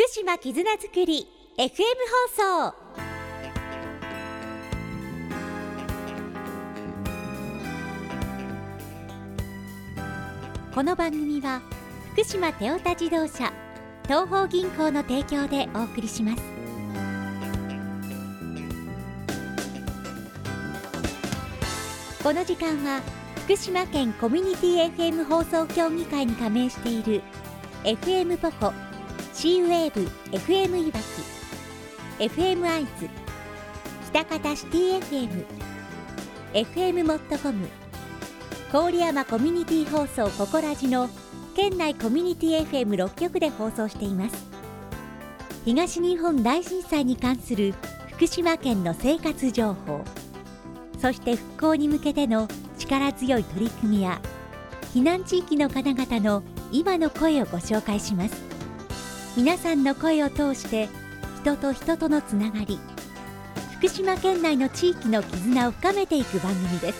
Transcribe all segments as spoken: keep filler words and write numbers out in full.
福島絆づくり エフエム 放送。この番組は福島テオタ自動車東邦銀行の提供でお送りします。この時間は福島県コミュニティ エフエム 放送協議会に加盟している エフエム ポコ、シーウェーブ エフエム いわき、エフエム 会津、喜多方シティ エフエム、エフエム モットコム、郡山コミュニティ放送ココラジの県内コミュニティ エフエムろっ 局で放送しています。東日本大震災に関する福島県の生活情報、そして復興に向けての力強い取り組みや避難地域の方々の今の声をご紹介します。皆さんの声を通して人と人とのつながり、福島県内の地域の絆を深めていく番組です。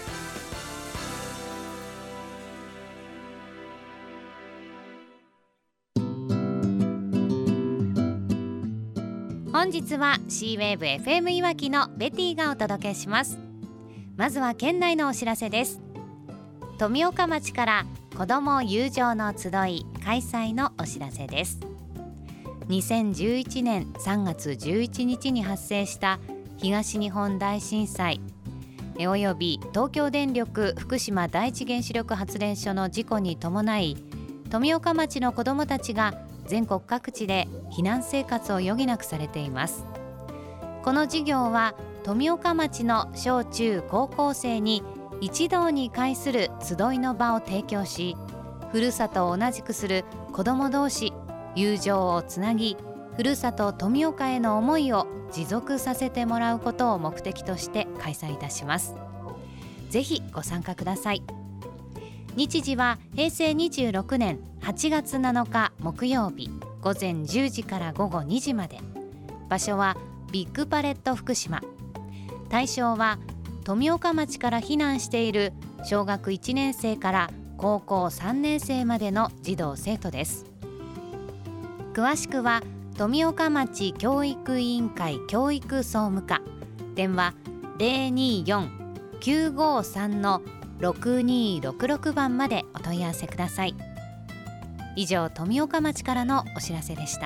本日は シーウェーブ エフエム いわきのベティがお届けします。まずは県内のお知らせです。富岡町から子ども友情の集い開催のお知らせです。にせんじゅういちねんさんがつじゅういちにちに発生した東日本大震災および東京電力福島第一原子力発電所の事故に伴い、富岡町の子どもたちが全国各地で避難生活を余儀なくされています。この事業は富岡町の小中高校生に一堂に会する集いの場を提供し、ふるさとを同じくする子ども同士友情をつなぎ、ふるさと富岡への思いを持続させてもらうことを目的として開催いたします。ぜひご参加ください。日時はへいせいにじゅうろくねんはちがつなのか木曜日ごぜんじゅうじからごごにじまで。場所はビッグパレット福島。対象は富岡町から避難している小学いちねんせいから高校さんねんせいまでの児童生徒です。詳しくは富岡町教育委員会教育総務課、電話 ゼロにーよん きゅうごさん ろくにーろくろく 番までお問い合わせください。以上、富岡町からのお知らせでした。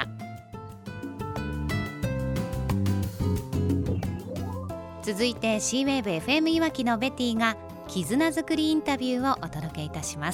続いて シーウェーブ エフエム いわきのベティが絆づくりインタビューをお届けいたします。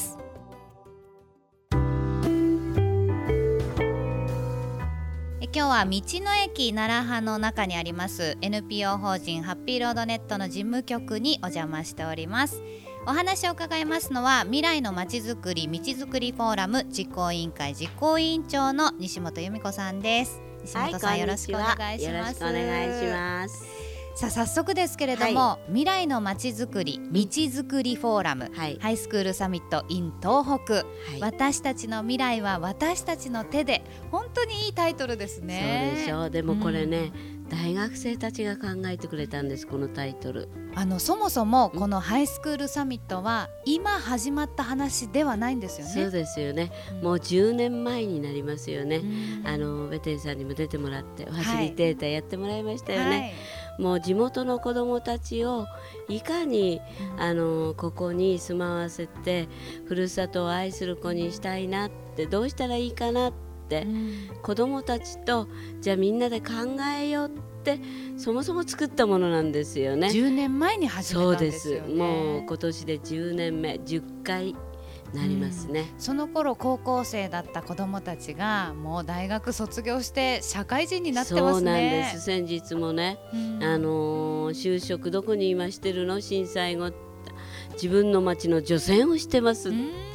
今日は道の駅奈良派の中にあります エヌピーオー 法人ハッピーロードネットの事務局にお邪魔しております。お話を伺いますのは未来のまちづくり道づくりフォーラム実行委員会実行委員長の西本由美子さんです。西本さん、はい、よろしくお願いします。 よろしくお願いします。 さあ早速ですけれども、はい、未来のまちづくり道づくりフォーラム、はい、ハイスクールサミット in 東北、はい、私たちの未来は私たちの手で。本当にいいタイトルですね。 そうでしょう。でもこれね、うん、大学生たちが考えてくれたんです。このタイトル、 あのそもそもこのハイスクールサミットは今始まった話ではないんですよね。 そうですよね、うん、もうじゅうねんまえになりますよね、うん、あのベテンさんにも出てもらってファシリテーターやってもらいましたよね、はい、もう地元の子どもたちをいかに、うん、あのここに住まわせてふるさとを愛する子にしたいなって、どうしたらいいかなって、うん、子どもたちとじゃあみんなで考えようってそもそも作ったものなんですよね。 じゅうねんまえに始めたんですよね。 そうです。もう今年でじゅうねんめ、じゅっかいなりますね、 うん、その頃高校生だった子どもたちがもう大学卒業して社会人になってますね。 そうなんです。先日もね、うん、あのー、就職どこに今してるの、震災後自分の町の除染をしてますって、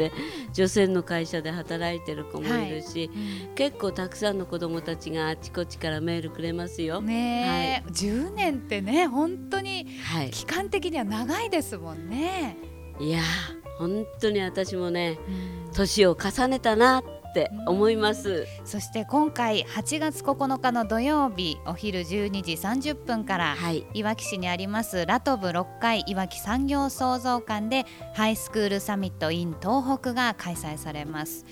うん、除染の会社で働いてる子もいるし、はい、うん、結構たくさんの子どもたちがあちこちからメールくれますよ、 ね、はい、じゅうねんってね本当に期間的には長いですもんね、 はい、いや本当に私もね、年を重ねたなって思います、うん、 そして今回はちがつここのかの土曜日お昼じゅうにじさんじゅっぷんから、はい、いわき市にありますラトブろっかいいわき産業創造館でハイスクールサミット in 東北が開催されます。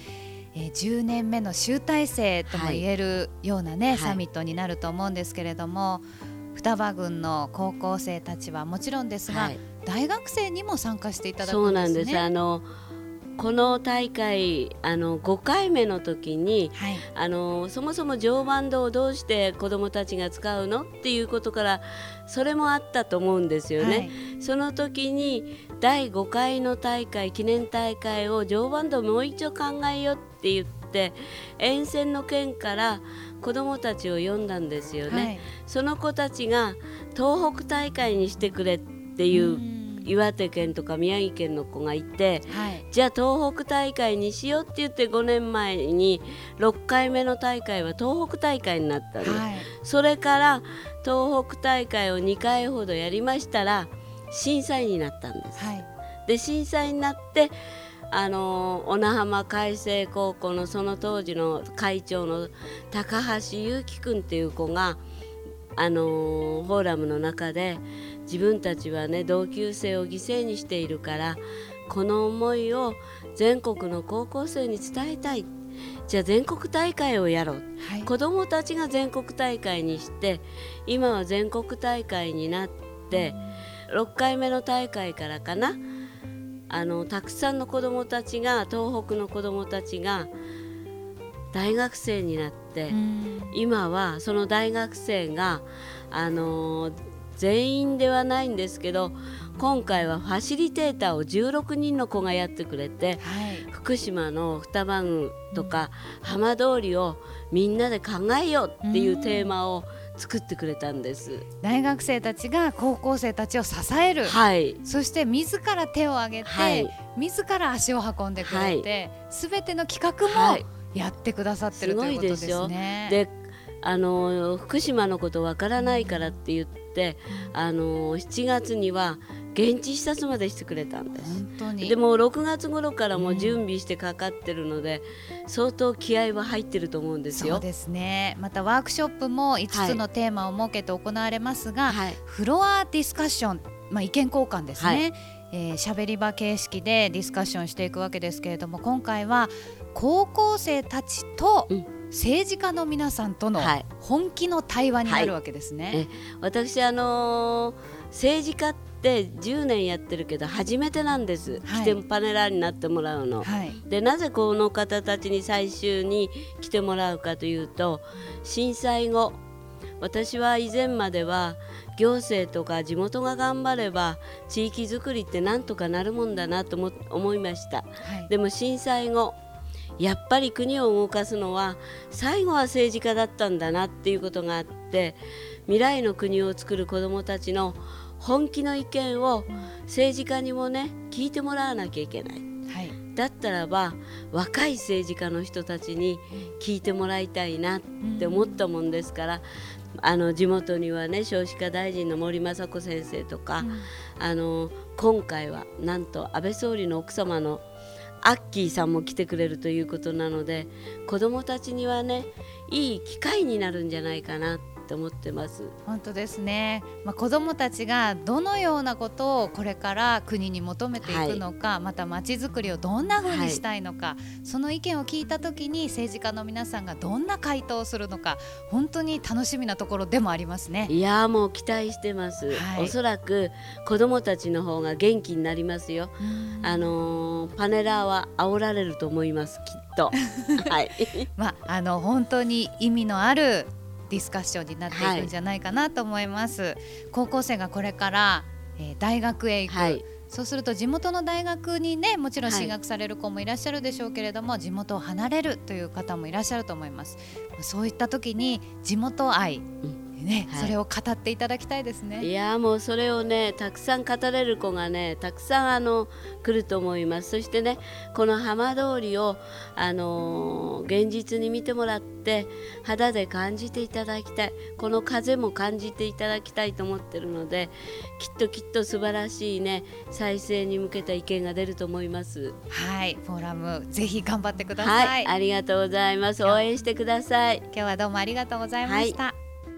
えー、じゅうねんめの集大成とも言えるようなね、はい、サミットになると思うんですけれども、はい、双葉郡の高校生たちはもちろんですが、はい、大学生にも参加していただくんですね。 そうなんです。あのこの大会あのごかいめの時に、はい、あのそもそも常磐道をどうして子どもたちが使うのっていうことからそれもあったと思うんですよね、はい、その時にだいごかいの大会記念大会を常磐道もう一度考えようって言って沿線の県から子どもたちを呼んだんですよね、はい、その子たちが東北大会にしてくれっていう岩手県とか宮城県の子がいて、はい、じゃあ東北大会にしようって言ってごねんまえにろっかいめの大会は東北大会になったんで、はい、それから東北大会をにかいほどやりましたら審査員になったんです、はい、で審査員になってあの小名浜海星高校のその当時の会長の高橋祐樹君っていう子があのフォーラムの中で自分たちはね同級生を犠牲にしているからこの思いを全国の高校生に伝えたい、じゃあ全国大会をやろう、はい、子どもたちが全国大会にして今は全国大会になってろっかいめの大会からかなあのたくさんの子どもたちが東北の子どもたちが大学生になって今はその大学生があの全員ではないんですけど今回はファシリテーターをじゅうろくにんの子がやってくれて、はい、福島の双葉郡とか浜通りをみんなで考えようっていうテーマを作ってくれたんです。 大学生たちが高校生たちを支える、はい、そして自ら手を挙げて、はい、自ら足を運んでくれて、すべ、はい、ての企画もやってくださってる、はい、ということですね。 であの福島のことわからないからって言って、うん、あのしちがつには現地視察までしてくれたんです。本当にでもろくがつ頃からも準備してかかってるので、うん、相当気合は入ってると思うんですよ。 そうですね。またワークショップもいつつのテーマを設けて行われますが、はい、フロアディスカッション、まあ、意見交換ですね、はい、えー、しゃべり場形式でディスカッションしていくわけですけれども、今回は高校生たちと、うん、政治家の皆さんとの本気の対話になるわけですね、はいはい、え私、あのー、政治家ってじゅうねんやってるけど初めてなんです、はい、来てパネラーになってもらうの、はい、でなぜこの方たちに最終に来てもらうかというと、震災後私は以前までは行政とか地元が頑張れば地域づくりってなんとかなるもんだなとも思いました、はい、でも震災後やっぱり国を動かすのは最後は政治家だったんだなっていうことがあって、未来の国を作る子どもたちの本気の意見を政治家にもね聞いてもらわなきゃいけない、はい、だったらば若い政治家の人たちに聞いてもらいたいなって思ったもんですから、あの地元にはね少子化大臣の森雅子先生とか、うん、あの今回はなんと安倍総理の奥様のアッキーさんも来てくれるということなので、子どもたちにはねいい機会になるんじゃないかなと思ってます。 本当ですね、まあ、子どもたちがどのようなことをこれから国に求めていくのか、はい、またまちづくりをどんな風にしたいのか、はい、その意見を聞いたときに政治家の皆さんがどんな回答をするのか本当に楽しみなところでもありますね。 いやもう期待してます、はい、おそらく子どもたちの方が元気になりますよ。あのー、パネラーは煽られると思いますきっと、はいまあ、あの本当に意味のあるディスカッションになっていくんじゃないかなと思います、はい、高校生がこれから、えー、大学へ行く、はい、そうすると地元の大学にねもちろん進学される子もいらっしゃるでしょうけれども、はい、地元を離れるという方もいらっしゃると思います。そういった時に地元愛、うんね、はい、それを語っていただきたいですね。 いやもうそれをねたくさん語れる子がねたくさんあの来ると思います。そしてねこの浜通りを、あのー、現実に見てもらって肌で感じていただきたい、この風も感じていただきたいと思ってるので、きっときっと素晴らしいね再生に向けた意見が出ると思います。 はい、フォーラムぜひ頑張ってください。 はい、ありがとうございます。応援してください。 今日はどうもありがとうございました、はい。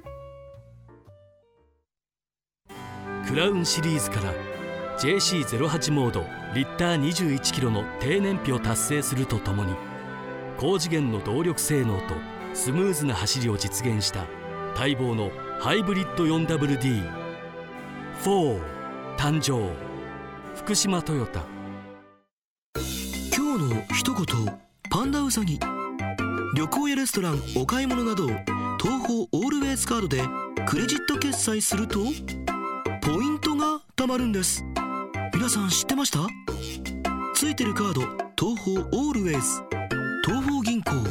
クラウンシリーズから ジェーシーゼロはち モードリッターにじゅういちキロの低燃費を達成するとともに高次元の動力性能とスムーズな走りを実現した待望のハイブリッド フォーダブリューディー フォー誕生。福島トヨタ。 今日の一言パンダうさぎ。旅行やレストラン、お買い物など東宝オールウェイズカードでクレジット決済するとポイントが貯まるんです。皆さん知ってました？ついてるカード東宝オールウェイズ、東宝銀行。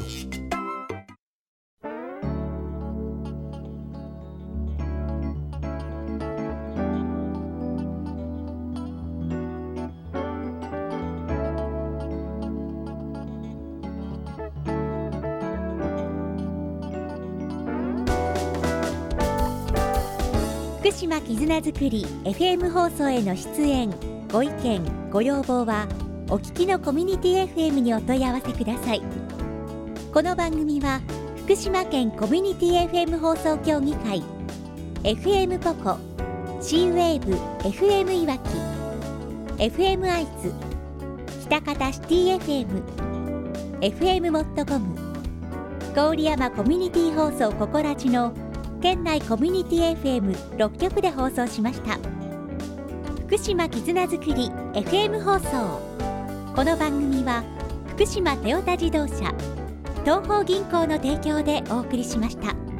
福島絆づくり エフエム 放送への出演ご意見ご要望はお聞きのコミュニティ エフエム にお問い合わせください。この番組は福島県コミュニティ エフエム 放送協議会 エフエム ポコ C ウェーブ エフエム いわき エフエム アイズ喜多方シティ エフエム エフエム モットコム 郡山コミュニティ放送ココラジの県内コミュニティ エフエムろっ 局で放送しました。福島絆づくり エフエム 放送。この番組は福島トヨタ自動車、東宝銀行の提供でお送りしました。